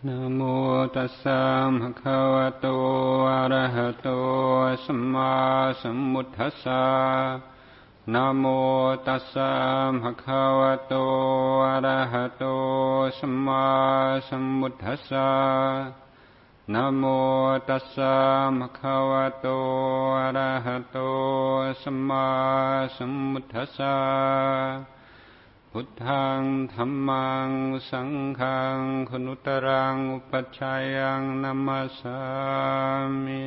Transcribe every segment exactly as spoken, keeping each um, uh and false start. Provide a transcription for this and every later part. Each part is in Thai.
นะโมตัสสะภะคะวะโตอะระหะโตสัมมาสัมพุทธัสสะนะโมตัสสะภะคะวะโตอะระหะโตสัมมาสัมพุทธัสสะนะโมตัสสะภะคะวะโตอะระหะโตสัมมาสัมพุทธัสสะพุทธังธัมมังสังฆังคุณุตรังอุปัชฌายังนัมมัสสามิ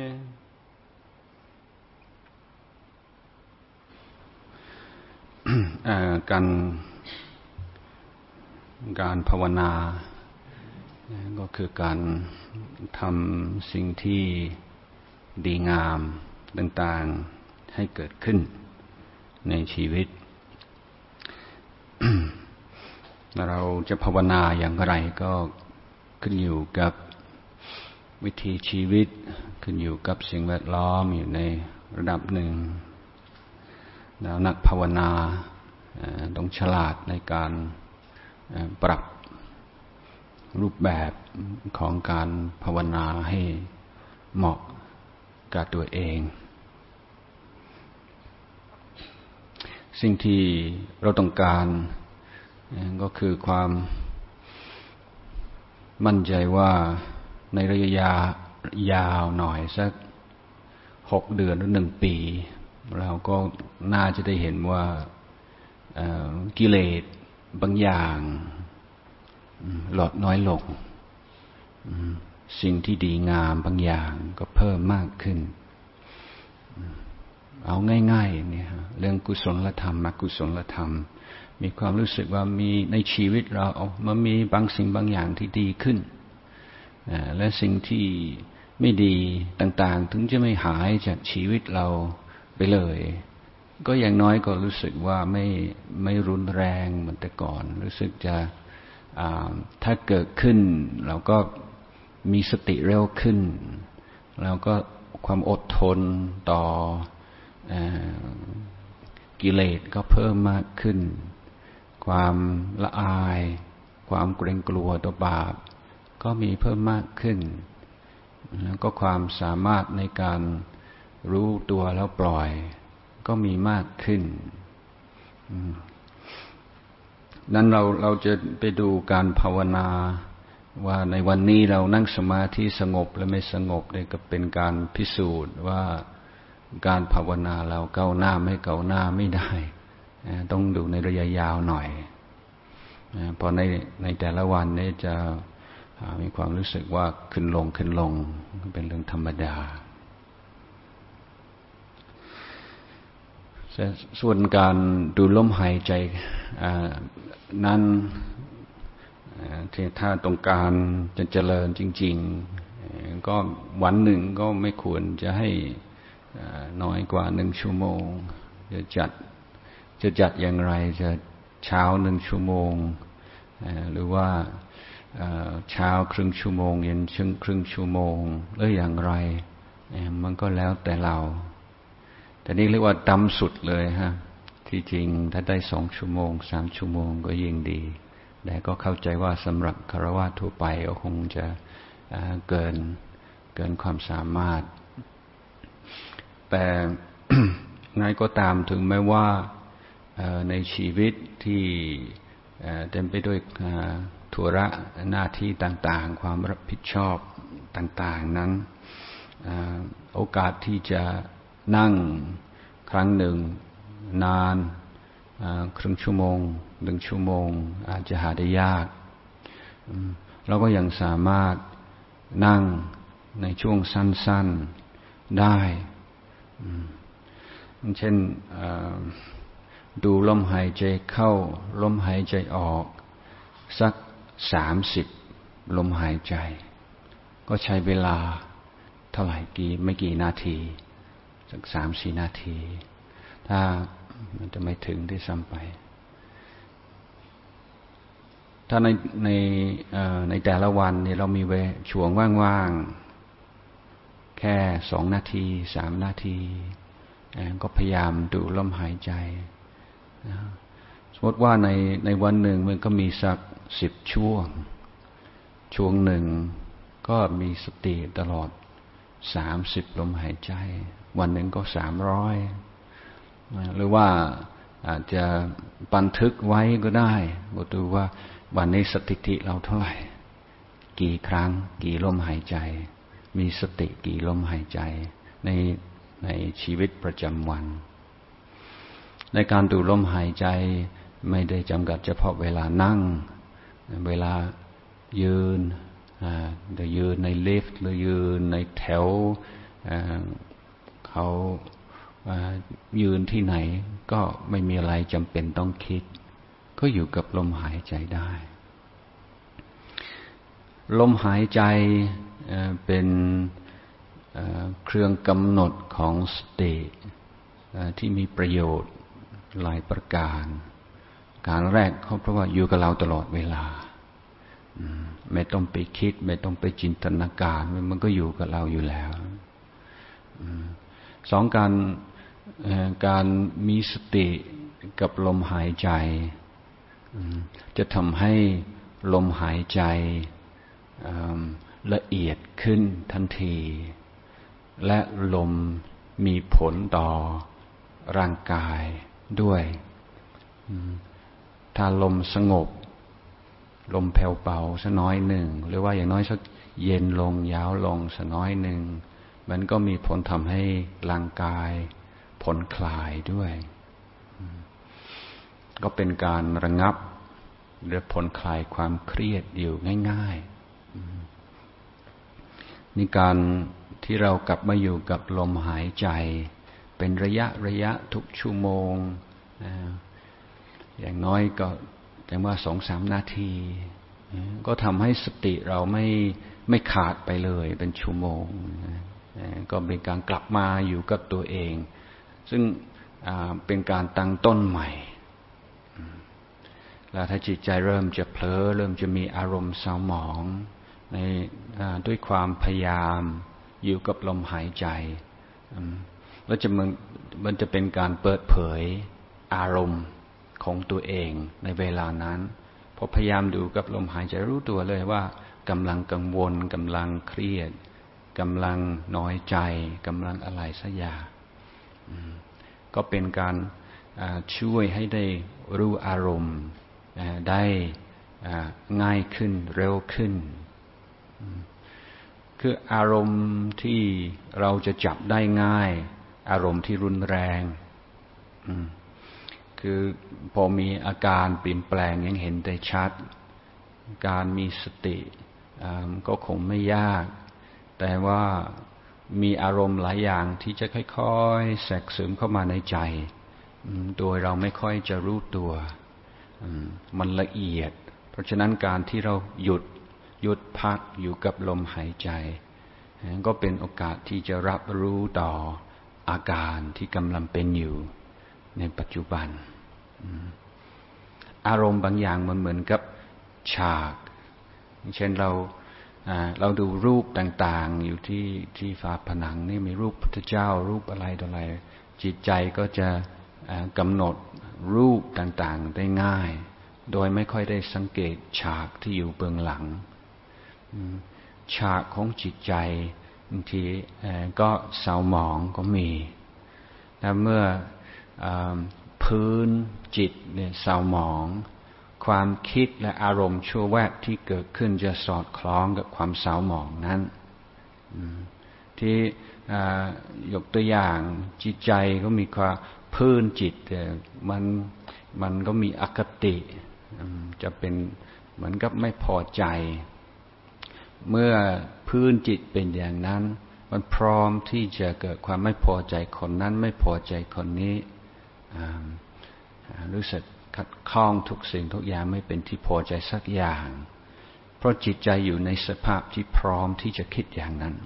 การการภาวนาก็คือการทำสิ่งที่ดีงามต่างๆให้เกิดขึ้นในชีวิตเราจะภาวนาอย่างไรก็ขึ้นอยู่กับวิถีชีวิตขึ้นอยู่กับสิ่งแวดล้อมอยู่ในระดับหนึ่งแล้วนักภาวนาต้องฉลาดในการปรับรูปแบบของการภาวนาให้เหมาะกับตัวเองสิ่งที่เราต้องการก็คือความมั่นใจว่าในระยะยาวหน่อยสักหกเดือนหรือหนึ่งปีเราก็น่าจะได้เห็นว่ากิเลสบางอย่างลดน้อยลงสิ่งที่ดีงามบางอย่างก็เพิ่มมากขึ้นเอาง่ายๆเนี่ยเรื่องกุศลธรรมอกุศลธรรมมีความรู้สึกว่ามีในชีวิตเรามันมีบางสิ่งบางอย่างที่ดีขึ้นและสิ่งที่ไม่ดีต่างๆถึงจะไม่หายจากชีวิตเราไปเลยก็อย่างน้อยก็รู้สึกว่าไม่ไม่รุนแรงเหมือนแต่ก่อนรู้สึกจะถ้าเกิดขึ้นเราก็มีสติเร็วขึ้นแล้วก็ความอดทนต่อกิเลสก็เพิ่มมากขึ้นความละอายความเกรงกลัวต่อบาปก็มีเพิ่มมากขึ้นแล้วก็ความสามารถในการรู้ตัวแล้วปล่อยก็มีมากขึ้นนั้นเราเราจะไปดูการภาวนาว่าในวันนี้เรานั่งสมาธิสงบและไม่สงบเนี่ยก็เป็นการพิสูจน์ว่าการภาวนาเราก้าวหน้าไม่ก้าวหน้าไม่ได้ต้องดูในระยะยาวหน่อยเพราะในในแต่ละวันนี้จะมีความรู้สึกว่าขึ้นลงขึ้นลงเป็นเรื่องธรรมดาส่วนการดูลมหายใจนั้นถ้าต้องการจะเจริญจริงๆก็วันหนึ่งก็ไม่ควรจะให้น้อยกว่าหนึ่งชั่วโมงจะจัดจะจัดอย่างไรจะเช้าหนึ่งชั่วโมงหรือว่าเช้าครึ่งชั่วโมงเย็นครึ่งชั่วโมงหรืออย่างไรมันก็แล้วแต่เราแต่นี่เรียกว่าต่ำสุดเลยฮะที่จริงถ้าได้สองชั่วโมงสามชั่วโมงก็ยิ่งดีแต่ก็เข้าใจว่าสำหรับฆราวาสทั่วไปก็คงจะเกินเกินความสามารถแต่ ไงก็ตามถึงแม้ว่าในชีวิตที่เต็มไปด้วยธุระหน้าที่ต่างๆความรับผิดชอบต่างๆนั้นโอกาสที่จะนั่งครั้งหนึ่งนานครึ่งชั่วโมงหนึ่งชั่วโมงอาจจะหาได้ยากเราก็ยังสามารถนั่งในช่วงสั้นๆได้เช่นดูลมหายใจเข้าลมหายใจออกสักสามสิบลมหายใจก็ใช้เวลาเท่าไหร่กี่ไม่กี่นาทีสักสามสี่นาทีถ้ามันจะไม่ถึงที่ซ้ำไปถ้าในในในแต่ละวันนี่เรามีเวลาช่วงว่างๆแค่สองนาทีสามนาทีก็พยายามดูลมหายใจสมมติว่าในในวันหนึ่งมันก็มีสักสิบช่วงช่วงหนึ่งก็มีสติตลอดสามสิบลมหายใจวันหนึ่งก็สามร้อยหรือว่าอาจจะบันทึกไว้ก็ได้ก็ดูว่าวันนี้สถิติเราเท่าไหร่กี่ครั้งกี่ลมหายใจมีสติกี่ลมหายใจในในชีวิตประจำวันในการดูลมหายใจไม่ได้จำกัดเฉพาะเวลานั่งเวลายืนจะยืนในลิฟต์หรือยืนในแถวเขายืนที่ไหนก็ไม่มีอะไรจำเป็นต้องคิดก็อยู่กับลมหายใจได้ลมหายใจเป็นเครื่องกำหนดของสติที่มีประโยชน์หลายประการการแรกเขาเพราะว่าอยู่กับเราตลอดเวลาไม่ต้องไปคิดไม่ต้องไปจินตนาการมันก็อยู่กับเราอยู่แล้วสองการการมีสติกับลมหายใจจะทำให้ลมหายใจละเอียดขึ้นทันทีและลมมีผลต่อร่างกายด้วยถ้าลมสงบลมแผ่วเบาสักน้อยหนึ่งหรือว่าอย่างน้อยสักเย็นลงยาวลงสักน้อยหนึ่งมันก็มีผลทำให้ร่างกายผ่อนคลายด้วยก็เป็นการระงับหรือผ่อนคลายความเครียดอยู่ง่ายๆนี่การที่เรากลับมาอยู่กับลมหายใจเป็นระยะระยะทุกชั่วโมงอย่างน้อยก็แต่ว่าสองสามนาทีก็ทำให้สติเราไม่ไม่ขาดไปเลยเป็นชั่วโมงก็เป็นการกลับมาอยู่กับตัวเองซึ่งเป็นการตั้งต้นใหม่แล้วถ้าจิตใจเริ่มจะเผลอเริ่มจะมีอารมณ์เศร้าหมองในด้วยความพยายามอยู่กับลมหายใจแล้วจะมันมันจะเป็นการเปิดเผยอารมณ์ของตัวเองในเวลานั้นพอพยายามดูกับลมหายใจรู้ตัวเลยว่ากำลังกังวลกำลังเครียดกำลังน้อยใจกำลังอะไรสักอย่างก็เป็นการช่วยให้ได้รู้อารมณ์ได้ง่ายขึ้นเร็วขึ้นคืออารมณ์ที่เราจะจับได้ง่ายอารมณ์ที่รุนแรงคือพอมีอาการเปลี่ยนแปลงยังเห็นได้ชัดการมีสติก็คงไม่ยากแต่ว่ามีอารมณ์หลายอย่างที่จะค่อยๆแทรกซึมเข้ามาในใจโดยเราไม่ค่อยจะรู้ตัวมันละเอียดเพราะฉะนั้นการที่เราหยุดหยุดพักอยู่กับลมหายใจก็เป็นโอกาสที่จะรับรู้ต่ออาการที่กำลังเป็นอยู่ในปัจจุบันอารมณ์บางอย่างมันเหมือนกับฉากเช่นเราเราดูรูปต่างๆอยู่ที่ที่ฝาผนังนี่มีรูปพุทธเจ้ารูปอะไรต่ออะไรจิตใจก็จะกำหนดรูปต่างๆได้ง่ายโดยไม่ค่อยได้สังเกตฉากที่อยู่เบื้องหลังฉากของจิตใจบางทีก็เศร้าหมองก็มีและเมื่อพื้นจิตเนี่ยเศร้าหมองความคิดและอารมณ์ชั่วแวบที่เกิดขึ้นจะสอดคล้องกับความเศร้าหมองนั้นที่ยกตัวอย่างจิตใจก็มีความพื้นจิตมันมันก็มีอคติจะเป็นเหมือนกับไม่พอใจเมื่อพื้นจิตเป็นอย่างนั้นมันพร้อมที่จะเกิดความไม่พอใจคนนั้นไม่พอใจคนนี้รู้สึกขัดข้องทุกสิ่งทุกอย่างไม่เป็นที่พอใจสักอย่างเพราะจิตใจอยู่ในสภาพที่พร้อมที่จะคิดอย่างนั้น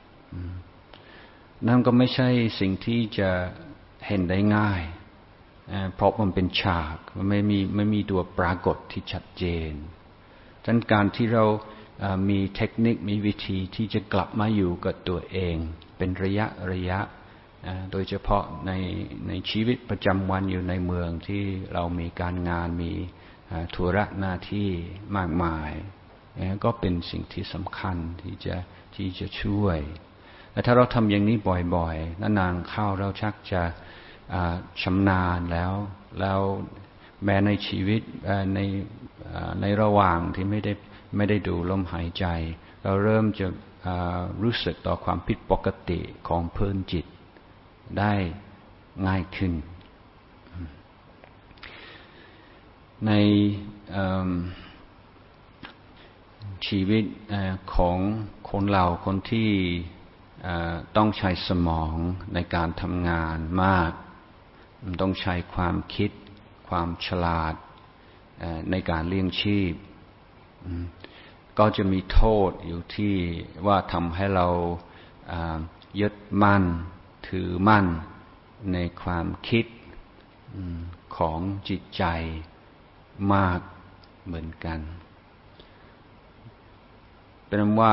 นั่นก็ไม่ใช่สิ่งที่จะเห็นได้ง่ายเพราะมันเป็นฉากมันไม่มีไม่มีตัวปรากฏที่ชัดเจนฉะนั้นการที่เรามีเทคนิคมีวิธีที่จะกลับมาอยู่กับตัวเองเป็นระยะระยะโดยเฉพาะในในชีวิตประจำวันอยู่ในเมืองที่เรามีการงานมีธุระหน้าที่มากมายก็เป็นสิ่งที่สำคัญที่จะที่จะช่วยแต่ถ้าเราทำอย่างนี้บ่อยๆนานๆเข้าเราชักจะชำนาญแล้วแล้วแม้ในชีวิตในในระหว่างที่ไม่ได้ไม่ได้ดูลมหายใจเราเริ่มจะรู้สึกต่อความผิดปกติของพื้นจิตได้ง่ายขึ้นในชีวิตของคนเราคนที่ต้องใช้สมองในการทำงานมากต้องใช้ความคิดความฉลาดในการเลี้ยงชีพก็จะมีโทษอยู่ที่ว่าทำให้เรายึดมั่นถือมั่นในความคิดของจิตใจมากเหมือนกันเป็นว่า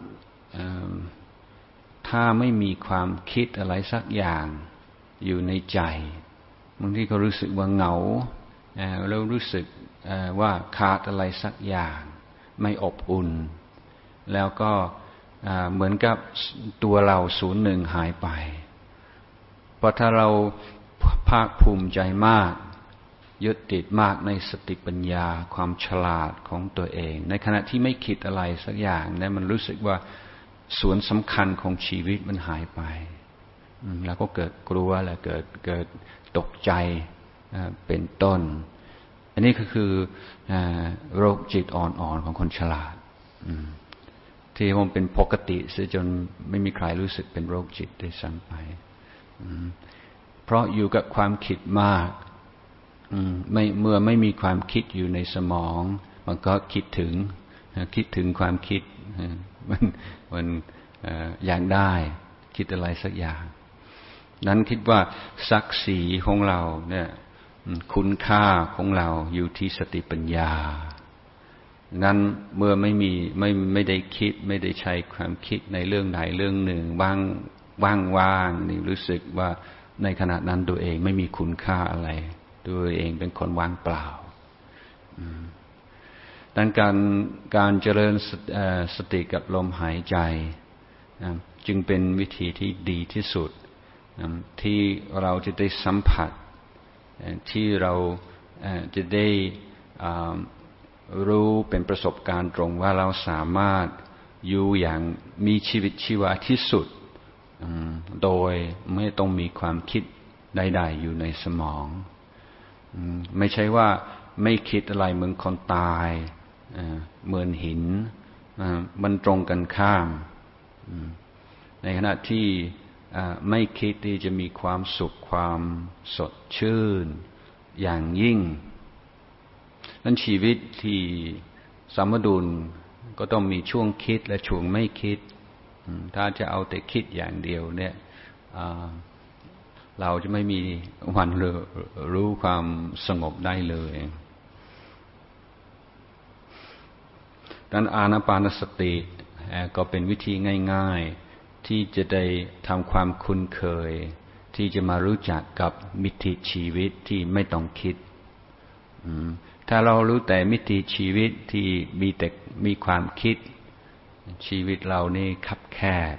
ถ้าไม่มีความคิดอะไรสักอย่างอยู่ในใจบางทีก็รู้สึกว่าเหงาแล้วรู้สึกว่าขาดอะไรสักอย่างไม่อบอุ่นแล้วก็เหมือนกับตัวเราศูนย์หนึ่งหายไปเพราะถ้าเราภาคภูมิใจมากยึดติดมากในสติปัญญาความฉลาดของตัวเองในขณะที่ไม่คิดอะไรสักอย่างเนี่ยมันรู้สึกว่าส่วนสำคัญของชีวิตมันหายไปแล้วก็เกิดกลัวแล้วเกิดเกิดตกใจเป็นต้นอันนี้ก็คือโรคจิตอ่อนๆของคนฉลาดที่มันเป็นปกติซะจนไม่มีใครรู้สึกเป็นโรคจิตได้ซ้ำไปเพราะอยู่กับความคิดมากไม่เมื่อไม่มีความคิดอยู่ในสมองมันก็คิดถึงคิดถึงความคิดมันมันอยากได้คิดอะไรสักอย่างนั้นคิดว่าศักดิ์ศรีของเราเนี่ยคุณค่าของเราอยู่ที่สติปัญญานั้นเมื่อไม่มีไม่ไม่ได้คิดไม่ได้ใช้ความคิดในเรื่องใดเรื่องหนึ่งว่างว่างๆนี่รู้สึกว่าในขณะนั้นตัวเองไม่มีคุณค่าอะไรตัวเองเป็นคนว่างเปล่าดังการการเจริญสติกับลมหายใจจึงเป็นวิธีที่ดีที่สุดที่เราจะได้สัมผัสที่เราจะได้รู้เป็นประสบการณ์ตรงว่าเราสามารถอยู่อย่างมีชีวิตชีวาที่สุดโดยไม่ต้องมีความคิดใดๆอยู่ในสมองไม่ใช่ว่าไม่คิดอะไรเหมือนคนตายเหมือนหินมันตรงกันข้ามในขณะที่ไม่คิดที่จะมีความสุขความสดชื่นอย่างยิ่งนั้นชีวิตที่สมดุลก็ต้องมีช่วงคิดและช่วงไม่คิดถ้าจะเอาแต่คิดอย่างเดียวเนี่ยเราจะไม่มีวันรู้ความสงบได้เลยดังนั้นอานาปานสติก็เป็นวิธีง่ายๆที่จะได้ทำความคุ้นเคยที่จะมารู้จักกับมิติชีวิตที่ไม่ต้องคิดถ้าเรารู้แต่มิติชีวิตที่มีแต่มีความคิดชีวิตเรานี่คับแคบ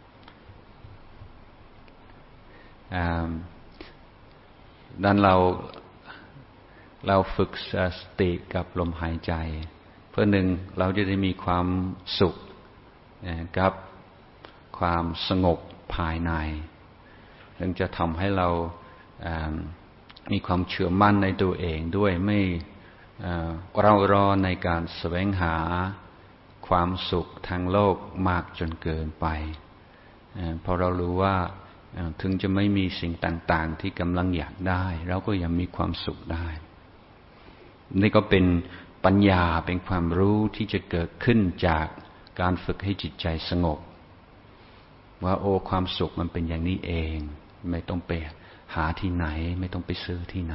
ดังนั้นเราเราฝึกสติกับลมหายใจเพื่อหนึ่งเราจะได้มีความสุขกับความสงบภายในถึงจะทำให้เรามีความเชื่อมั่นในตัวเองด้วยไม่เร่าร้อนในการแสวงหาความสุขทางโลกมากจนเกินไปเพราะเรารู้ว่าถึงจะไม่มีสิ่งต่างๆที่กำลังอยากได้เราก็ยังมีความสุขได้นี่ก็เป็นปัญญาเป็นความรู้ที่จะเกิดขึ้นจากการฝึกให้จิตใจสงบว่าโอ้ความสุขมันเป็นอย่างนี้เองไม่ต้องไปหาที่ไหนไม่ต้องไปซื้อที่ไหน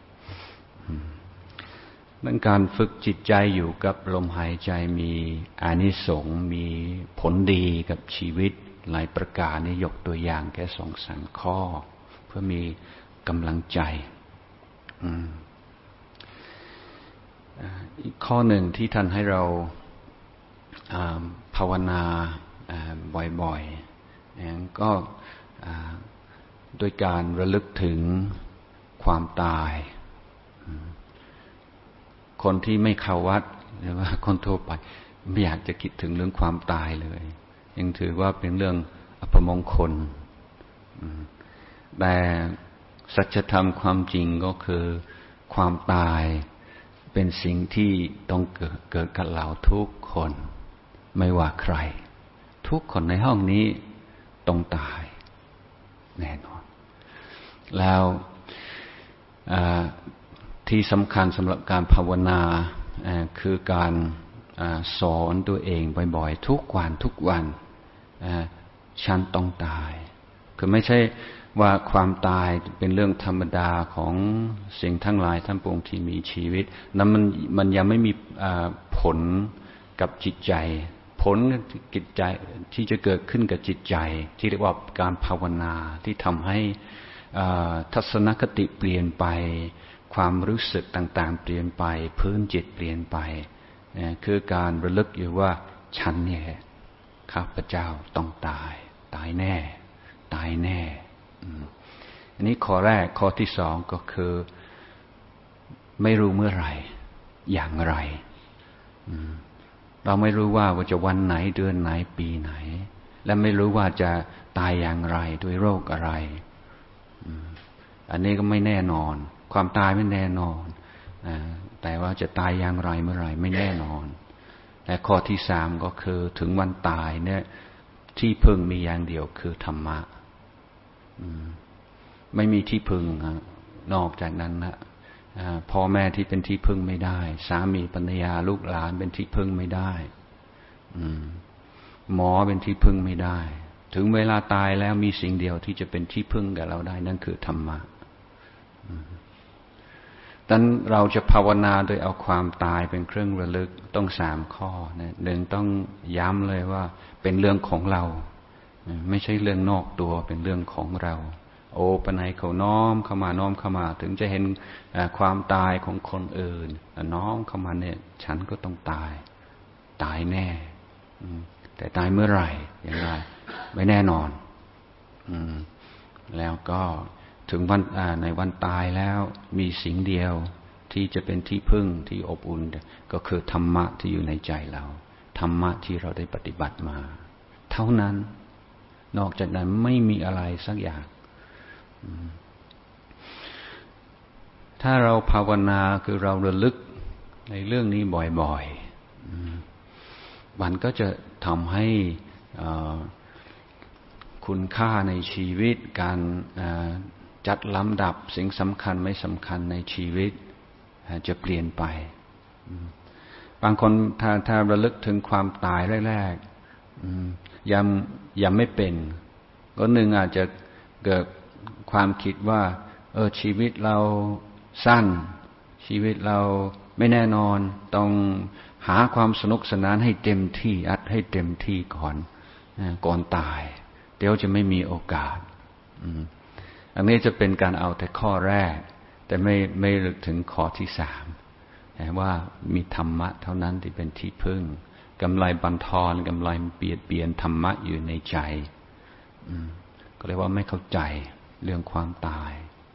ดังการฝึกจิตใจอยู่กับลมหายใจมีอานิสงส์มีผลดีกับชีวิตหลายประการนี่ยกตัวอย่างแค่สองสามข้อเพื่อมีกำลังใจอีกข้อหนึ่งที่ท่านให้เราภาวนาบ่อยๆก็โดยการระลึกถึงความตายคนที่ไม่เข้าวัดหรือว่าคนทั่วไปไม่อยากจะคิดถึงเรื่องความตายเลยยังถือว่าเป็นเรื่องอัปมงคลแต่สัจธรรมความจริงก็คือความตายเป็นสิ่งที่ต้องเกิดเกิดกับเราทุกคนไม่ว่าใครทุกคนในห้องนี้ต้องตายแน่นอนแล้วที่สำคัญสำหรับการภาวนาคือการสอนตัวเองบ่อยๆทุกวันทุกวันฉันต้องตายคือไม่ใช่ว่าความตายเป็นเรื่องธรรมดาของสิ่งทั้งหลายทั้งปวงที่มีชีวิตนั้นมันมันยังไม่มีผลกับจิตใจผลจิตใจที่จะเกิดขึ้นกับจิตใจที่เรียกว่าการภาวนาที่ทำให้ทัศนคติเปลี่ยนไปความรู้สึกต่างๆเปลี่ยนไปพื้นจิตเปลี่ยนไปคือการระลึกอยู่ว่าฉันเนี่ยข้าพเจ้าต้องตายตายแน่ตายแน่อันนี้ข้อแรกข้อที่สองก็คือไม่รู้เมื่อไหร่อย่างไรเราไม่รู้ว่าว่าจะวันไหนเดือนไหนปีไหนและไม่รู้ว่าจะตายอย่างไรด้วยโรคอะไรอันนี้ก็ไม่แน่นอนความตายไม่แน่นอนแต่ว่าจะตายอย่างไรเมื่อไหร่ไม่แน่นอนและข้อที่สามก็คือถึงวันตายเนี่ยที่พึ่งมีอย่างเดียวคือธรรมะไม่มีที่พึ่งนอกจากนั้นนะพ่อแม่ที่เป็นที่พึ่งไม่ได้สามีภรรยาลูกหลานเป็นที่พึ่งไม่ได้หมอเป็นที่พึ่งไม่ได้ถึงเวลาตายแล้วมีสิ่งเดียวที่จะเป็นที่พึ่งกับเราได้นั่นคือธรรมะดังนั้นเราจะภาวนาโดยเอาความตายเป็นเครื่องระลึกต้องสามข้อนะหนึ่งต้องย้ำเลยว่าเป็นเรื่องของเราไม่ใช่เรื่องนอกตัวเป็นเรื่องของเราโอปนัยเขาน้อมเข้ามาน้อมเข้ามาถึงจะเห็นความตายของคนอื่นน้อมเข้ามาเนี่ยฉันก็ต้องตายตายแน่แต่ตายเมื่อไหร่อย่างไรไม่แน่นอนแล้วก็ถึงวันในวันตายแล้วมีสิ่งเดียวที่จะเป็นที่พึ่งที่อบอุ่นก็คือธรรมะที่อยู่ในใจเราธรรมะที่เราได้ปฏิบัติมาเท่านั้นนอกจากนั้นไม่มีอะไรสักอย่างถ้าเราภาวนาคือเราระลึกในเรื่องนี้บ่อยๆมันก็จะทำให้คุณค่าในชีวิตการจัดลำดับสิ่งสำคัญไม่สำคัญในชีวิตจะเปลี่ยนไปบางคนถ้าถ้าระลึกถึงความตายแรกๆยังยังไม่เป็นก็หนึ่งอาจจะเกิดความคิดว่าเออชีวิตเราสั้นชีวิตเราไม่แน่นอนต้องหาความสนุกสนานให้เต็มที่อัดให้เต็มที่ก่อนก่อนตายเดี๋ยวจะไม่มีโอกาสอันนี้จะเป็นการเอาแต่ข้อแรกแต่ไม่ไม่ลึกถึงข้อที่สามว่ามีธรรมะเท่านั้นที่เป็นที่พึ่งกำไรบันทอนกำไรเปลี่ยนเปลี่ยนธรรมะอยู่ในใจก็เรียกว่าไม่เข้าใจเรื่องความตาย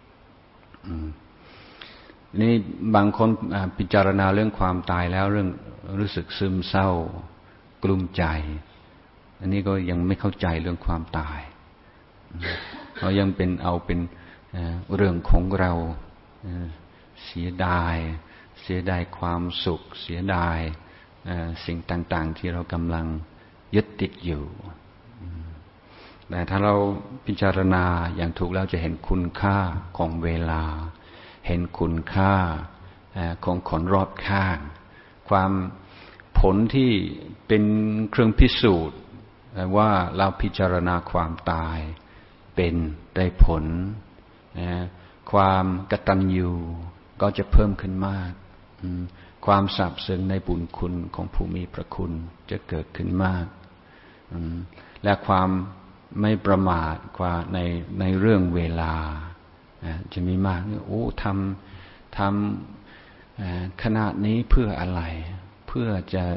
นี่บางคนพิจารณาเรื่องความตายแล้วเรื่องรู้สึกซึมเศร้ากลุ้มใจอันนี้ก็ยังไม่เข้าใจเรื่องความตายเรายังเป็นเอาเป็นเรื่องของเราเสียดายเสียดายความสุขเสียดายสิ่งต่างๆที่เรากำลังยึดติดอยู่แต่ถ้าเราพิจารณาอย่างถูกแล้วจะเห็นคุณค่าของเวลาเห็นคุณค่าของคนรอบข้างความผลที่เป็นเครื่องพิสูจน์ว่าเราพิจารณาความตายเป็นได้ผลความกตัญญูก็จะเพิ่มขึ้นมากความซาบซึ้งในบุญคุณของผู้มีพระคุณจะเกิดขึ้นมากและความไม่ประมาทกว่าในในเรื่องเวลาจะมีมากโอ้ทำทำขนาดนี้เพื่ออะไรเพื่อจะ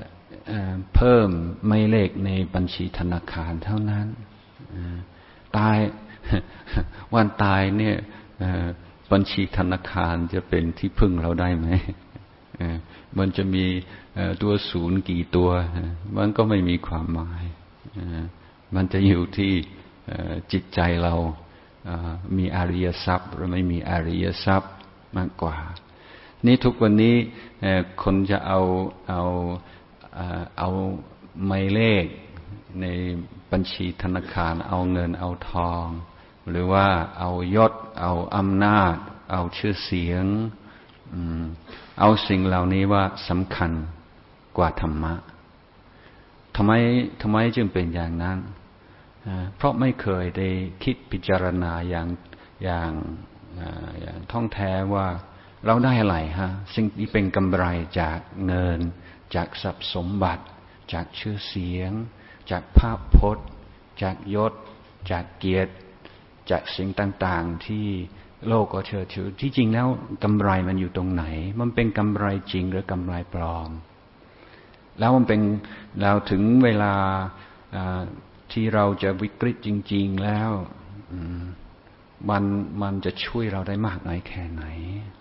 เพิ่มไม่เลขในบัญชีธนาคารเท่านั้นตายวันตายเนี่ยบัญชีธนาคารจะเป็นที่พึ่งเราได้ไหมมันจะมีตัวศูนย์กี่ตัวมันก็ไม่มีความหมายมันจะอยู่ที่จิตใจเรามีอริยทรัพย์หรือไม่มีอริยทรัพย์มากกว่านี่ทุกวันนี้คนจะเอาเอาเอาหมายเลขในบัญชีธนาคารเอาเงินเอาทองหรือว่าเอายศเอาอำนาจเอาชื่อเสียงเอาสิ่งเหล่านี้ว่าสำคัญกว่าธรรมะทำไมทำไมจึงเป็นอย่างนั้นเพราะไม่เคยได้คิดพิจารณาอย่างอย่างอย่างท่องแท้ว่าเราได้อะไรฮะสิ่งที่เป็นกำไรจากเงินจากทรัพย์สมบัติจากชื่อเสียงจากภาพพจน์จากยศจากเกียรติจากสิ่งต่างๆที่โลกก็เชื่อถือที่จริงแล้วกำไรมันอยู่ตรงไหนมันเป็นกำไรจริงหรือกำไรปลอมแล้วมันเป็นเราถึงเวลาที่เราจะวิกฤตจริงๆแล้วมันมันจะช่วยเราได้มากน้อยแค่ไหน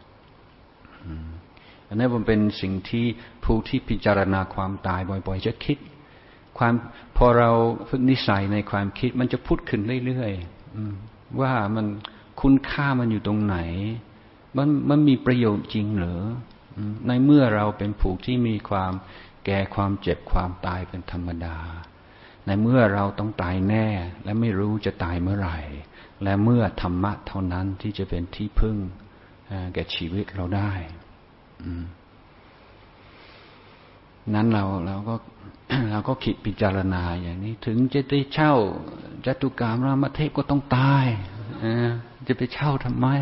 อันนี้มันเป็นสิ่งที่ผู้ที่พิจารณาความตายบ่อยๆจะคิดความพอเราฝึกนิสัยในความคิดมันจะพูดขึ้นเรื่อยๆว่ามันคุณค่ามันอยู่ตรงไหนมันมันมีประโยชน์จริงหรือในเมื่อเราเป็นผู้ที่มีความแก่ความเจ็บความตายเป็นธรรมดาในเมื่อเราต้องตายแน่และไม่รู้จะตายเมื่อไหร่และเมื่อธรรมะเท่านั้นที่จะเป็นที่พึ่งแก่ชีวิตเราได้นั้นเราเราก็เราก็คิดพิจารณาอย่างนี้ถึงจะได้เช่าจตุกามรามเทพก็ต้องตายจะไปเช่าทำไม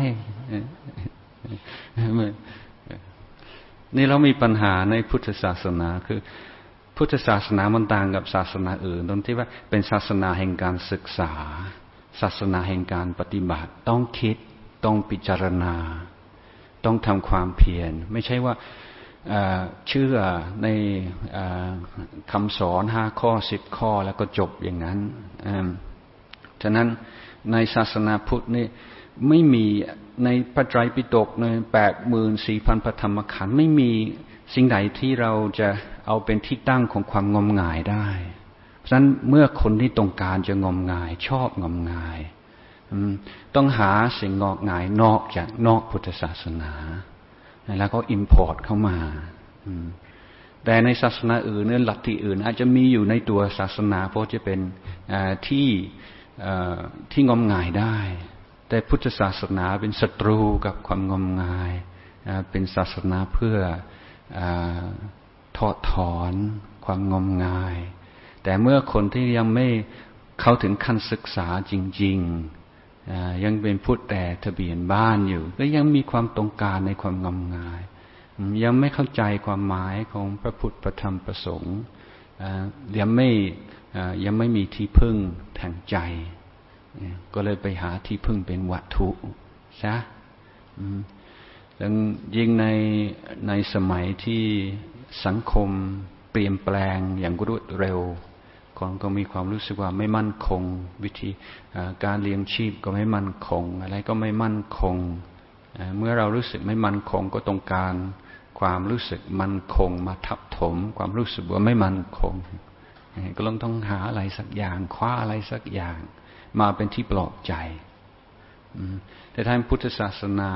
นี่เรามีปัญหาในพุทธศาสนาคือพุทธศาสนามันต่างกับศาสนาอื่นตรงที่ว่าเป็นศาสนาแห่งการศึกษาศาสนาแห่งการปฏิบัติต้องคิดต้องพิจารณาต้องทำความเพียรไม่ใช่ว่าเชื่อในคำสอนห้าข้อสิบข้อแล้วก็จบอย่างนั้นฉะนั้นในศาสนาพุทธนี่ไม่มีในพระไตรปิฎกในแปดหมื่นสี่พันพระธรรมขันธ์ไม่มีสิ่งใดที่เราจะเอาเป็นที่ตั้งของความงมงายได้เพราะฉะนั้นเมื่อคนที่ต้องการจะงมงายชอบงมงายต้องหาสิ่งงอกงายนอกจากนอกพุทธศาสนาแล้วก็อิมพอร์ตเข้ามาแต่ในศาสนาอื่นเนี่ยลัทธิอื่นอาจจะมีอยู่ในตัวศาสนาเพราะจะเป็นที่ที่งมงายได้แต่พุทธศาสนาเป็นศัตรูกับความงมงายเป็นศาสนาเพื่อถอดถอนความงมงายแต่เมื่อคนที่ยังไม่เข้าถึงขั้นศึกษาจริงๆยังเป็นพุทธแต่ทะเบียนบ้านอยู่ก็ยังมีความต้องการในความงมงายยังไม่เข้าใจความหมายของพระพุทธพระธรรมพระสงฆ์ยังไม่ยังไม่มีที่พึ่งทางใจก็เลยไปหาที่พึ่งเป็นวัตถุใช่ดังยิ่งในในสมัยที่สังคมเปลี่ยนแปลงอย่างรวดเร็วคนก็มีความรู้สึกว่าไม่มั่นคงวิธีการเลี้ยงชีพก็ไม่มั่นคงอะไรก็ไม่มั่นคงเมื่อเรารู้สึกไม่มั่นคงก็ต้องการความรู้สึกมั่นคงมาทับถมความรู้สึกว่าไม่มั่นคงก็ต้องต้องหาอะไรสักอย่างคว้าอะไรสักอย่างมาเป็นที่ปลอบใจแต่ทางพุทธศาสนา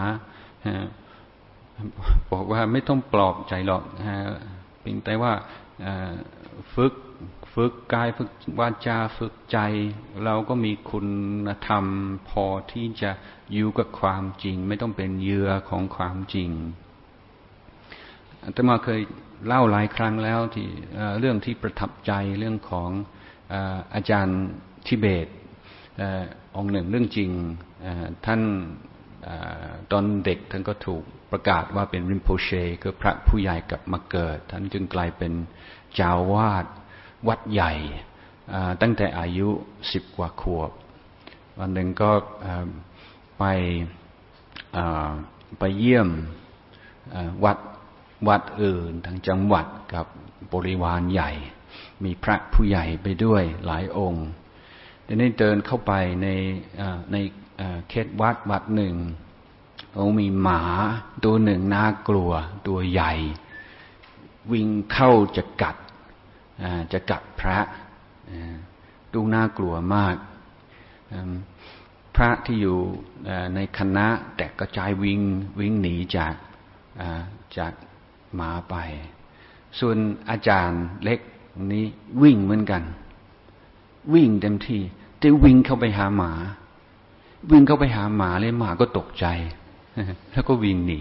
บอกว่าไม่ต้องปลอบใจหรอกเพียงแต่ว่าฝึกฝึกกายฝึกวาจาฝึกใจเราก็มีคุณธรรมพอที่จะอยู่กับความจริงไม่ต้องเป็นเหยื่อของความจริงอาตมาเคยเล่าหลายครั้งแล้วที่เรื่องที่ประทับใจเรื่องของอาจารย์ทิเบตองค์หนึ่งเรื่องจริงท่านตอนเด็กท่านก็ถูกประกาศว่าเป็นริมโพเชคือพระผู้ใหญ่กลับมาเกิดท่านจึงกลายเป็นเจ้าวาดวัดใหญ่ตั้งแต่อายุสิบกว่าขวบวันหนึ่งก็ไปไปเยี่ยมวัดวัดอื่นทางจังหวัดกับบริวารใหญ่มีพระผู้ใหญ่ไปด้วยหลายองค์ทีนี้เดินเข้าไปในในเขตวัดวัดหนึ่งโอ้มีหมาตัวหนึ่งน่ากลัวตัวใหญ่วิ่งเข้าจะกัดจะกัดพระดูน่ากลัวมากพระที่อยู่ในคณะแต่กระจายวิ่งวิ่งหนีจากจากหมาไปส่วนอาจารย์เล็กนี้วิ่งเหมือนกันวิ่งเต็มที่แต่วิ่งเข้าไปหาหมาวิ่งเข้าไปหาหมาเลยหมาก็ตกใจแล้วก็วิ่งหนี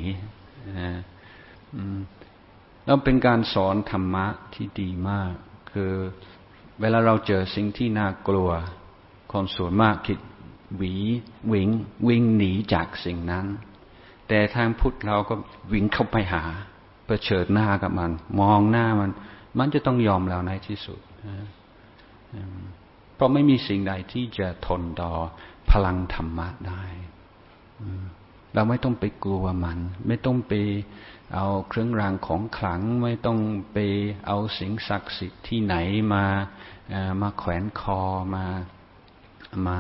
แล้วเป็นการสอนธรรมะที่ดีมากคือเวลาเราเจอสิ่งที่น่ากลัวคนส่วนมากคิดหวีวิ่งวิ่งหนีจากสิ่งนั้นแต่ทางพุทธเราก็วิ่งเข้าไปหาเผชิญหน้ากับมันมองหน้ามันมันจะต้องยอมเราในที่สุดเพราะไม่มีสิ่งใดที่จะทนต่อพลังธรรมะได้เราไม่ต้องไปกลัวมันไม่ต้องไปเอาเครื่องรางของขลังไม่ต้องไปเอาสิ่งศักดิ์สิทธิ์ที่ไหนมามาแขวนคอมามา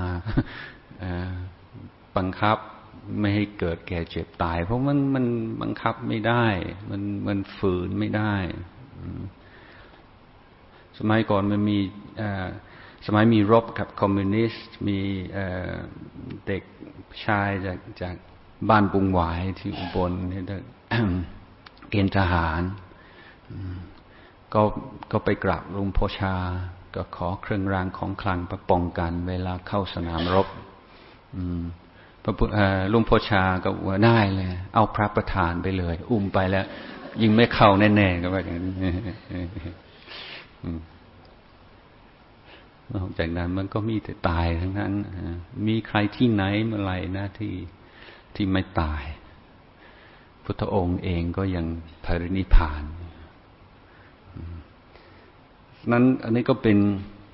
บังคับไม่ให้เกิดแก่เจ็บตายเพราะมันมันบังคับไม่ได้มันมันฝืนไม่ได้สมัยก่อนมันมีสมัยมีรบกับคอมมิวนิสต์มีเด็กชายจากจากบ้านปุงหวายที่อุบลนี่เกณฑ์ทหารก็ก็ไปกราบหลวงพ่อชาก็ขอเครื่องรางของขลังมาป้องกันเวลาเข้าสนามรบพระพุทธหลวงพ่อชาก็ว่าได้เลยเอาพระประธานไปเลยอุ้มไปแล้วยิงไม่เข้าแน่ๆก็ว่าอย่างนี้นอกจากนั้นมันก็มีแต่ตายทั้งนั้นมีใครที่ไหนเมื่อไหร่นะที่ที่ไม่ตายพุทธองค์เองก็ยังปรินิพพานนั้นอันนี้ก็เป็น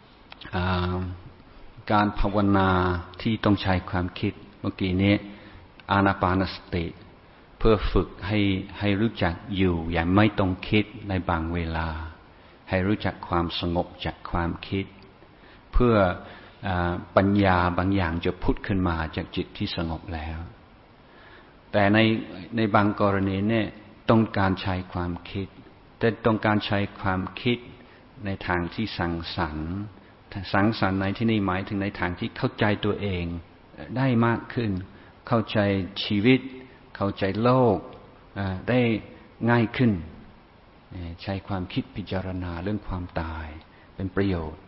การภาวนาที่ต้องใช้ความคิดเมื่อกี้นี้อานาปานสติเพื่อฝึกให้ให้รู้จักอยู่อย่างไม่ต้องคิดในบางเวลาให้รู้จักความสงบจากความคิดเพื่อปัญญาบางอย่างจะพุทธขึ้นมาจากจิตที่สงบแล้วแต่ในในบางกรณีเนี่ยต้องการใช้ความคิดแต่ต้องการใช้ความคิดในทางที่สังสรรค์สังสรรค์ในที่นี้หมายถึงในทางที่เข้าใจตัวเองได้มากขึ้นเข้าใจชีวิตเข้าใจโลกได้ง่ายขึ้นใช้ความคิดพิจารณาเรื่องความตายเป็นประโยชน์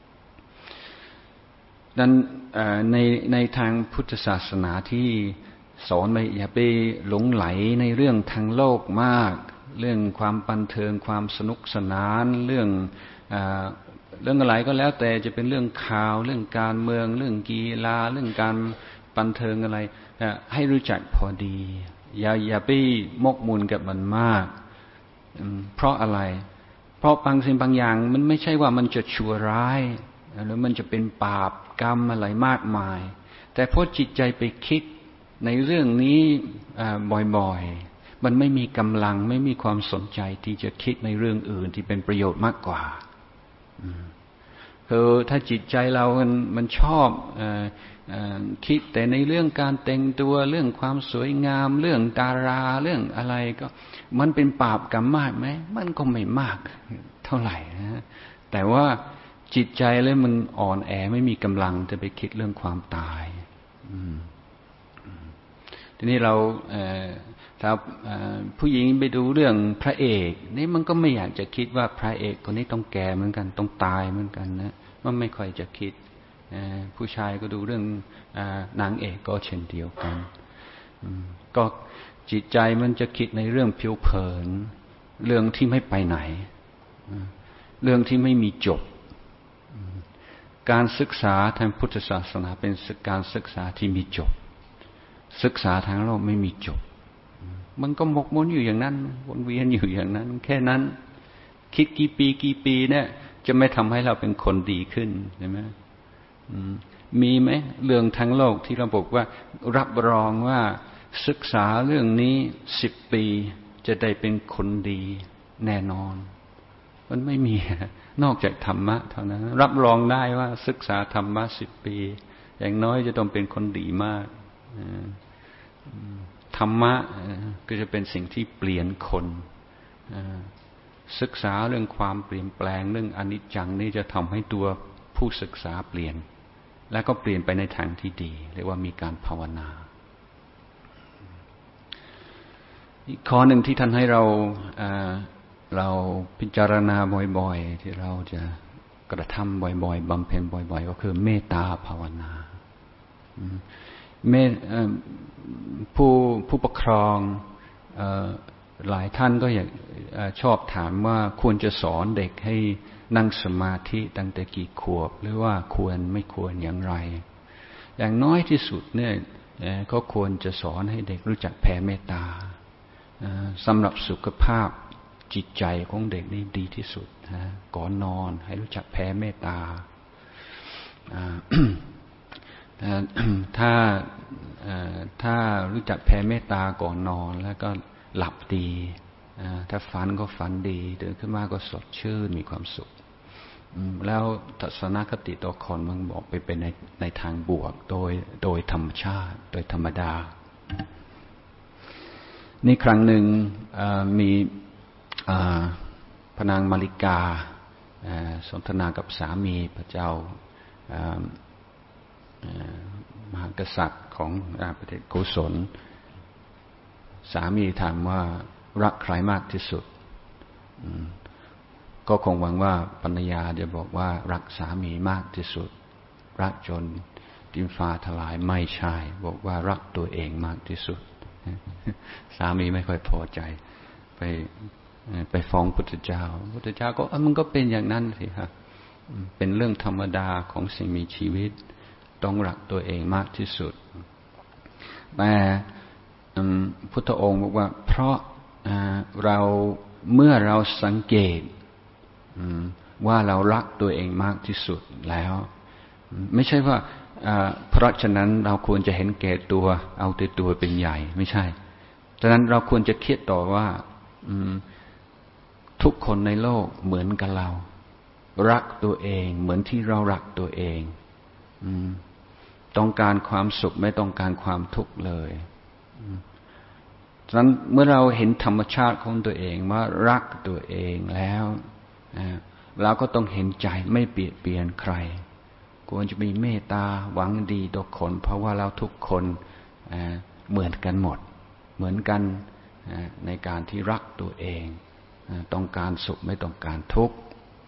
ดังนั้นในในทางพุทธศาสนาที่สอนไม่อย่าไปหลงไหลในเรื่องทางโลกมากเรื่องความบันเทิงความสนุกสนานเรื่องเรื่องอะไรก็แล้วแต่จะเป็นเรื่องข่าวเรื่องการเมืองเรื่องกีฬาเรื่องการบันเทิงอะไรให้รู้จักพอดีอย่าอย่าไปมกมุ่นกับมันมากเพราะอะไรเพราะบางสิ่งบางอย่างมันไม่ใช่ว่ามันจะชั่วร้ายหรือมันจะเป็นบาปกรรมอะไรมากมายแต่พอจิตใจไปคิดในเรื่องนี้บ่อยๆมันไม่มีกำลังไม่มีความสนใจที่จะคิดในเรื่องอื่นที่เป็นประโยชน์มากกว่าคือถ้าจิตใจเรามันมันชอบคิดแต่ในเรื่องการแต่งตัวเรื่องความสวยงามเรื่องดาราเรื่องอะไรก็มันเป็นบาปกรรมมากไหมมันก็ไม่มากเท่าไหร่นะแต่ว่าจิตใจเลยมันอ่อนแอไม่มีกำลังจะไปคิดเรื่องความตายทีนี้เราถ้าผู้หญิงไปดูเรื่องพระเอกนี่มันก็ไม่อยากจะคิดว่าพระเอกคนนี้ต้องแก่เหมือนกันต้องตายเหมือนกันนะมันไม่ค่อยจะคิดผู้ชายก็ดูเรื่องนางเอกก็เช่นเดียวกันก็จิตใจมันจะคิดในเรื่องผิวเผินเรื่องที่ไม่ไปไหนเรื่องที่ไม่มีจบการศึกษาทางพุทธศาสนาเป็นการศึกษาที่มีจบศึกษาทางโลกไม่มีจบมันก็หมกมุ่นอยู่อย่างนั้นวนเวียนอยู่อย่างนั้นแค่นั้นคิดกี่ปีกี่ปีเนี่ยจะไม่ทำให้เราเป็นคนดีขึ้นใช่ไหมมีไหมเรื่องทางโลกที่เราบอกว่ารับรองว่าศึกษาเรื่องนี้สิบปีจจะได้เป็นคนดีแน่นอนมันไม่มีนอกจากธรรมะเท่านั้นรับรองได้ว่าศึกษาธรรมะสิบปีอย่างน้อยจะต้องเป็นคนดีมากธรรมะก็จะเป็นสิ่งที่เปลี่ยนคนศึกษาเรื่องความเปลี่ยนแปลงเรื่องอนิจจังนี่จะทำให้ตัวผู้ศึกษาเปลี่ยนและก็เปลี่ยนไปในทางที่ดีเรียกว่ามีการภาวนาอีกข้อหนึ่งที่ท่านให้เราเราพิจารณาบ่อยๆที่เราจะกระทำบ่อยๆบำเพ็ญบ่อยๆก็คือเมตตาภาวนาเมตผู้ผู้ปกครองหลายท่านก็อยากชอบถามว่าควรจะสอนเด็กให้นั่งสมาธิตั้งแต่กี่ขวบหรือว่าควรไม่ควรอย่างไรอย่างน้อยที่สุดเนี่ยก็ควรจะสอนให้เด็กรู้จักแผ่เมตตาสำหรับสุขภาพจิตใจของเด็กนี่ดีที่สุดก่อนนอนให้รู้จักแผ่เมตตาถ้าถ้ารู้จักแผ่เมตตาก่อนนอนแล้วก็หลับดีถ้าฝันก็ฝันดีตื่นขึ้นมาก็สดชื่นมีความสุขแล้วทัศนคติต่อคนมันบอกไปเป็นในในทางบวกโดยโดยธรรมชาติโดยธรรมดานี่ครั้งหนึ่งมีพระนางมาริกาสนทนากับสามีพระเจ้ามหากษัตริย์ของประเทศโกศลสามีถามว่ารักใครมากที่สุดก็คงหวังว่าภรรยาจะบอกว่ารักสามีมากที่สุดรักจนดินฟ้าทลายไม่ใช่บอกว่ารักตัวเองมากที่สุดสามีไม่ค่อยพอใจไปไปฟ้องพุทธเจ้าพุทธเจ้าก็มันก็เป็นอย่างนั้นสิครับเป็นเรื่องธรรมดาของสิ่งมีชีวิตต้องรักตัวเองมากที่สุดแต่พุทธองค์บอกว่าเพราะเราเมื่อเราสังเกตว่าเรารักตัวเองมากที่สุดแล้วไม่ใช่ว่าเพราะฉะนั้นเราควรจะเห็นแก่ตัวเอาแต่ตัวเป็นใหญ่ไม่ใช่ฉะนั้นเราควรจะคิดต่อว่าทุกคนในโลกเหมือนกับเรารักตัวเองเหมือนที่เรารักตัวเองต้องการความสุขไม่ต้องการความทุกข์เลยฉะนั้นเมื่อเราเห็นธรรมชาติของตัวเองว่ารักตัวเองแล้วเราก็ต้องเห็นใจไม่เบียดเบียนใครควรจะมีเมตตาหวังดีต่อคนเพราะว่าเราทุกคนเหมือนกันหมดเหมือนกันในการที่รักตัวเองต้องการสุขไม่ต้องการทุกข์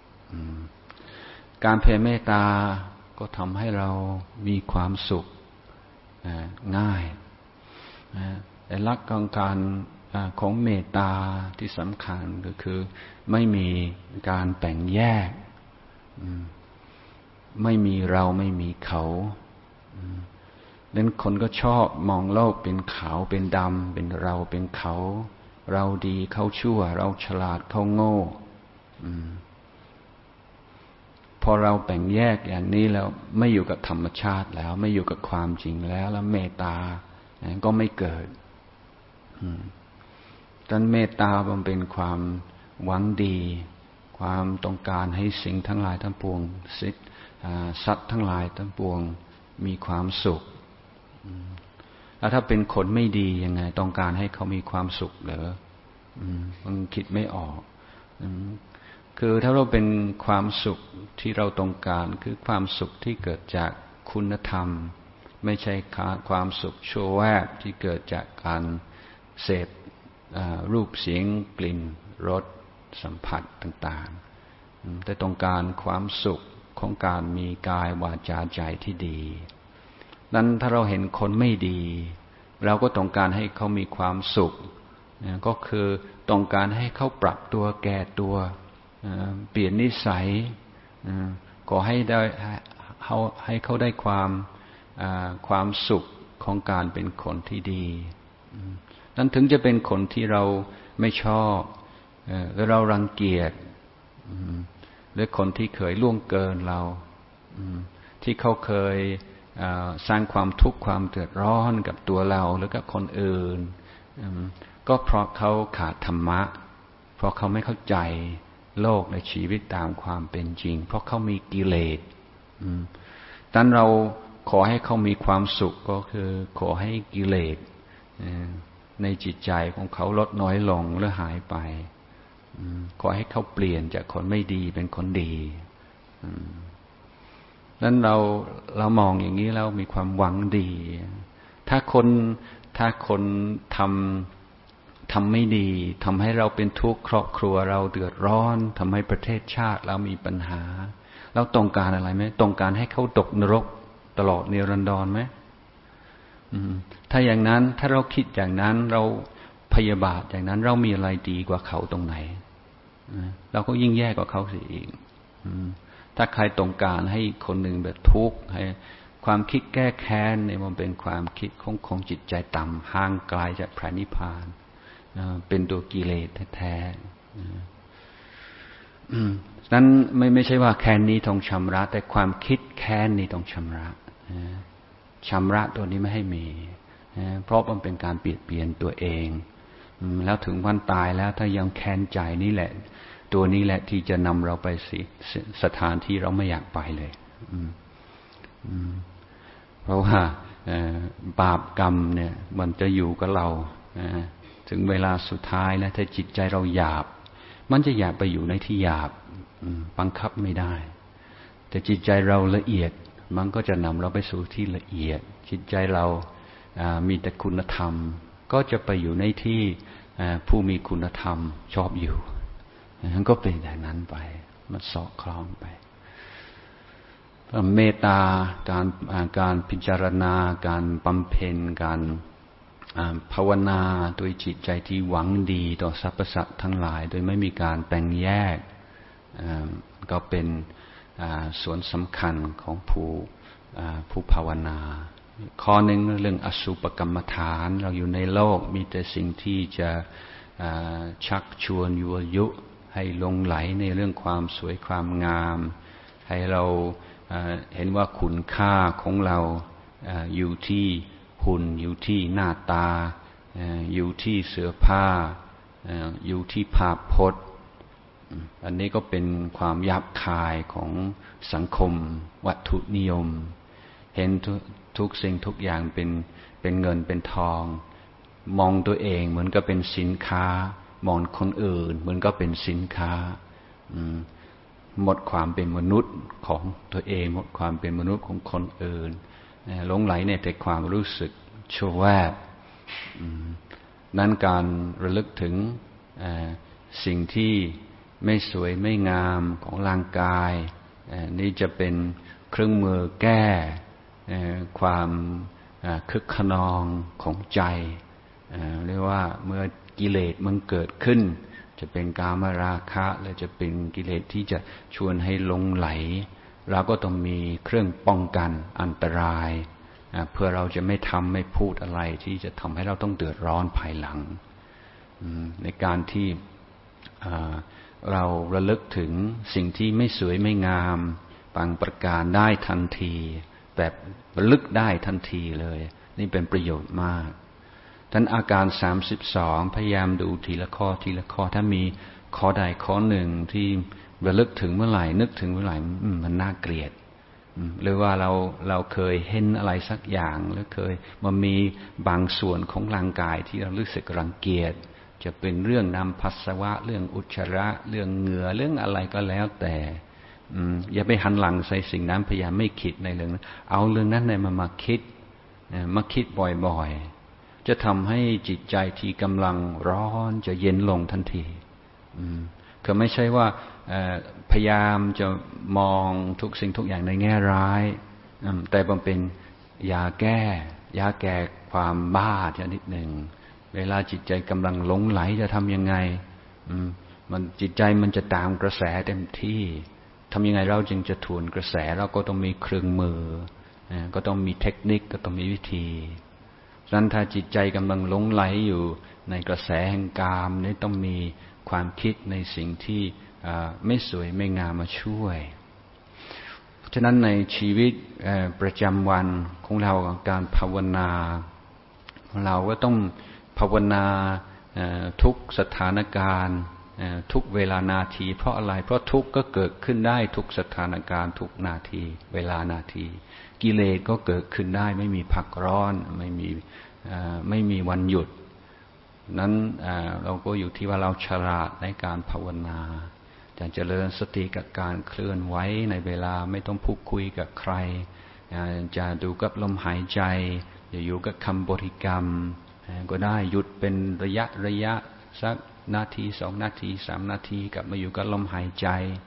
การแผ่เมตตาก็ทำให้เรามีความสุขง่ายแต่หลักของการของเมตตาที่สำคัญก็คือไม่มีการแบ่งแยกไม่มีเราไม่มีเขาดังนั้นคนก็ชอบมองโลกเป็นขาวเป็นดำเป็นเราเป็นเขาเราดีเขาชั่วเราฉลาดเขาโง่พอเราแบ่งแยกอย่างนี้แล้วไม่อยู่กับธรรมชาติแล้วไม่อยู่กับความจริงแล้วแล้วเมตตาก็ไม่เกิดดังนั้นเมตตามันเป็นความหวังดีความต้องการให้สิ่งทั้งหลายทั้งปวงสัตว์ทั้งหลายทั้งปวงมีความสุขแล้วถ้าเป็นคนไม่ดียังไงต้องการให้เขามีความสุขเหรอมันคิดไม่ออกคือถ้าเราเป็นความสุขที่เราต้องการคือความสุขที่เกิดจากคุณธรรมไม่ใช่ความสุขชั่วแวบที่เกิดจากการเสพรูปเสียงกลิ่นรสสัมผัสต่างๆแต่ต้องการความสุขของการมีกายวาจาใจที่ดีนั้นถ้าเราเห็นคนไม่ดีเราก็ต้องการให้เขามีความสุขก็คือต้องการให้เขาปรับตัวแก่ตัวเปลี่ยนนิสัยก็ให้ได้เขาให้เขาได้ความความสุขของการเป็นคนที่ดีนั้นถึงจะเป็นคนที่เราไม่ชอบหรือเรารังเกียจหรือคนที่เคยล่วงเกินเราที่เขาเคยสร้างความทุกข์ความเดือดร้อนกับตัวเราหรือกับคนอื่นก็เพราะเขาขาดธรรมะเพราะเขาไม่เข้าใจโลกในชีวิตตามความเป็นจริงเพราะเขามีกิเลสดังนั้นเราขอให้เขามีความสุขก็คือขอให้กิเลสในจิตใจของเขาลดน้อยลงหรือหายไปขอให้เขาเปลี่ยนจากคนไม่ดีเป็นคนดีนั้นเราเรามองอย่างนี้แล้วมีความหวังดีถ้าคนถ้าคนทำทำไม่ดีทำให้เราเป็นทุกข์ครอบครัวเราเดือดร้อนทำให้ประเทศชาติเรามีปัญหาเราต้องการอะไรไหมต้องการให้เขาตกนรกตลอดนิรันดรไหมถ้าอย่างนั้นถ้าเราคิดอย่างนั้นเราพยาบาทอย่างนั้นเรามีอะไรดีกว่าเขาตรงไหนเราก็ยิ่งแย่กว่าเขาเสียอีกถ้าใครต้องการให้คนหนึ่งแบบทุกข์ให้ความคิดแก้แค้นเนี่ยมันเป็นความคิดของของจิตใจต่ำห่างไกลจากพระนิพพานเป็นตัวกิเลสแท้ๆนั้นไม่ไม่ใช่ว่าแค้นนี้ต้องชำระแต่ความคิดแค้นนี้ต้องชำระชำระตัวนี้ไม่ให้มีเพราะมันเป็นการเปลี่ยนเปลี่ยนตัวเองแล้วถึงวันตายแล้วถ้ายังแค้นใจนี่แหละตัวนี้แหละที่จะนำเราไปสิสถานที่เราไม่อยากไปเลยเพราะว่าบาปกรรมเนี่ยมันจะอยู่กับเราถึงเวลาสุดท้ายแล้วถ้าจิตใจเราหยาบมันจะอยากไปอยู่ในที่หยาบบังคับไม่ได้แต่จิตใจเราละเอียดมันก็จะนำเราไปสู่ที่ละเอียดจิตใจเรามีแต่คุณธรรมก็จะไปอยู่ในที่ผู้มีคุณธรรมชอบอยู่มันก็เป็นอย่างนั้นไปมันสอดคล้องไปเมตตาการการพิจารณาการบำเพ็ญการภาวนาโดยจิตใจที่หวังดีต่อสรรพสัตว์ทั้งหลายโดยไม่มีการแบ่งแยกก็เป็นส่วนสำคัญของผู้ผู้ภาวนาข้อหนึ่งเรื่องอสุปกรรมฐานเราอยู่ในโลกมีแต่สิ่งที่จะชักชวนยั่วยุให้หลงไหลในเรื่องความสวยความงามให้เราเห็นว่าคุณค่าของเราอยู่ที่หุ่นอยู่ที่หน้าตาอยู่ที่เสื้อผ้าอยู่ที่ภาพพจน์อันนี้ก็เป็นความหยาบคายของสังคมวัตถุนิยมเห็นทุกสิ่งทุกอย่างเป็นเป็นเงินเป็นทองมองตัวเองเหมือนกับเป็นสินค้ามองคนอื่นเหมือนกับเป็นสินค้าหมดความเป็นมนุษย์ของตัวเองหมดความเป็นมนุษย์ของคนอื่นหลงไหลในแต่ความรู้สึกชั่วแวบนั้นการระลึกถึงสิ่งที่ไม่สวยไม่งามของร่างกายนี่จะเป็นเครื่องมือแก้ความคึกขนองของใจเรียกว่าเมื่อกิเลสมันเกิดขึ้นจะเป็นกามราคะและจะเป็นกิเลสที่จะชวนให้หลงไหลเราก็ต้องมีเครื่องป้องกันอันตรายเพื่อเราจะไม่ทำไม่พูดอะไรที่จะทำให้เราต้องเดือดร้อนภายหลังในการที่เราระลึกถึงสิ่งที่ไม่สวยไม่งามบางประการได้ทันทีแบบระลึกได้ทันทีเลยนี่เป็นประโยชน์มากท่านอาการสามสิบสองพยายามดูทีละข้อทีละข้อถ้ามีข้อใดข้อหนึ่งที่ระลึกถึงเมื่อไหร่นึกถึงเมื่อไหร่มันน่าเกลียดหรือว่าเราเราเคยเห็นอะไรสักอย่างหรือเคยมันมีบางส่วนของร่างกายที่เรารู้สึกรังเกียจจะเป็นเรื่องน้ำปัสสาวะเรื่องอุจจาระเรื่องเหงื่อเรื่องอะไรก็แล้วแต่อย่าไปหันหลังใส่สิ่งนั้นพยายามไม่คิดในเรื่องนั้นเอาเรื่องนั้นในมามาคิดมาคิดบ่อยๆจะทำให้จิตใจที่กำลังร้อนจะเย็นลงทันทีคือไม่ใช่ว่าพยายามจะมองทุกสิ่งทุกอย่างในแง่ร้ายแต่มันเป็นยาแก้ยาแก้ความบ้าชนิดหนึ่งเวลาจิตใจกำลังหลงไหลจะทำยังไงมันจิตใจมันจะตามกระแสเต็มที่ทำยังไงเราจึงจะทวนกระแสเราก็ต้องมีเครื่องมือก็ต้องมีเทคนิคก็ต้องมีวิธีฉะนั้นถ้าจิตใจกำลังหลงไหลอยู่ในกระแสแห่งกามนี่ต้องมีความคิดในสิ่งที่ไม่สวยไม่งามมาช่วยเพราะฉะนั้นในชีวิตประจำวันของเราการภาวนาเราก็ต้องภาวนาทุกสถานการณ์ทุกเวลานาทีเพราะอะไรเพราะทุกข์ก็เกิดขึ้นได้ทุกสถานการณ์ทุกนาทีเวลานาทีกิเลสก็เกิดขึ้นได้ไม่มีพักร้อนไม่มีไม่มีวันหยุดนั้นเราก็อยู่ที่ว่าเราฉลาดในการภาวนาจะเจริญสติกับการเคลื่อนไหวในเวลาไม่ต้องพูดคุยกับใครจะดูกับลมหายใจจะอยู่กับคำบริกรรมก็ได้หยุดเป็นระยะระยะสักนาทีสองนาทีสามนาทีกลับมาอยู่กับลมหายใจ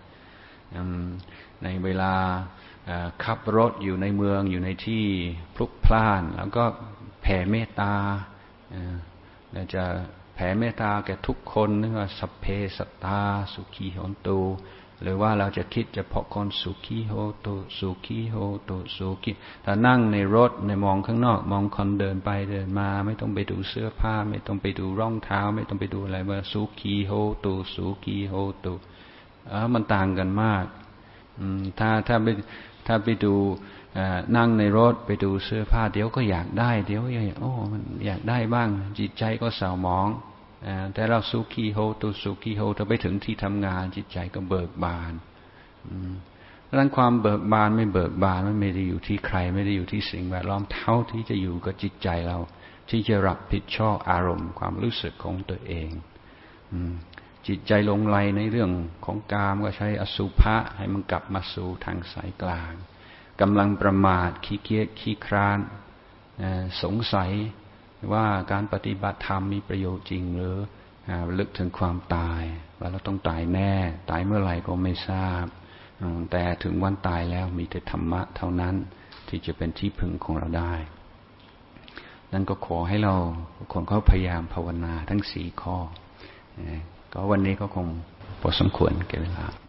ในเวลาขับรถอยู่ในเมืองอยู่ในที่พลุกพล่านแล้วก็แผ่เมตตาเราจะแผ่เมตตาแก่ทุกคนนึกว่าสัพเพสัตตาสุขีโหนตุหรือว่าเราจะคิดเฉพาะคนสุขีโหตุสุขีโหตุสุขีถ้านั่งในรถในมองข้างนอกมองคนเดินไปเดินมาไม่ต้องไปดูเสื้อผ้าไม่ต้องไปดูรองเท้าไม่ต้องไปดูอะไรว่าสุขีโหตุสุขีโหตุเออมันต่างกันมากถ้าถ้าไปถ้าไปดูนั่งในรถไปดูเสื้อผ้าเดี๋ยวก็อยากได้เดี๋ยวโอ้มันอยากได้บ้างจิตใจก็เศร้าหมองแต่เราสุขีโหตุสุขีโหตุไปถึงที่ทำงานจิตใจก็เบิกบานดังนั้นความเบิกบานไม่เบิกบานมันไม่ได้อยู่ที่ใครไม่ได้อยู่ที่สิ่งแวดล้อมเท่าที่จะอยู่กับจิตใจเราที่จะรับผิดชอบอารมณ์ความรู้สึกของตัวเองจิตใจหลงไหลในเรื่องของกามก็ใช้อสุภะให้มันกลับมาสู่ทางสายกลางกำลังประมาทขี้เกียจขี้คร้านสงสัยว่าการปฏิบัติธรรมมีประโยชน์จริงหรือลึกถึงความตายว่าเราต้องตายแน่ตายเมื่อไหร่ก็ไม่ทราบแต่ถึงวันตายแล้วมีแต่ธรรมะเท่านั้นที่จะเป็นที่พึ่งของเราได้นั่นก็ขอให้เราทุกคนเขาพยายามภาวนาทั้งสี่ข้อก็วันนี้ก็คงพอสมควรแก่เวลา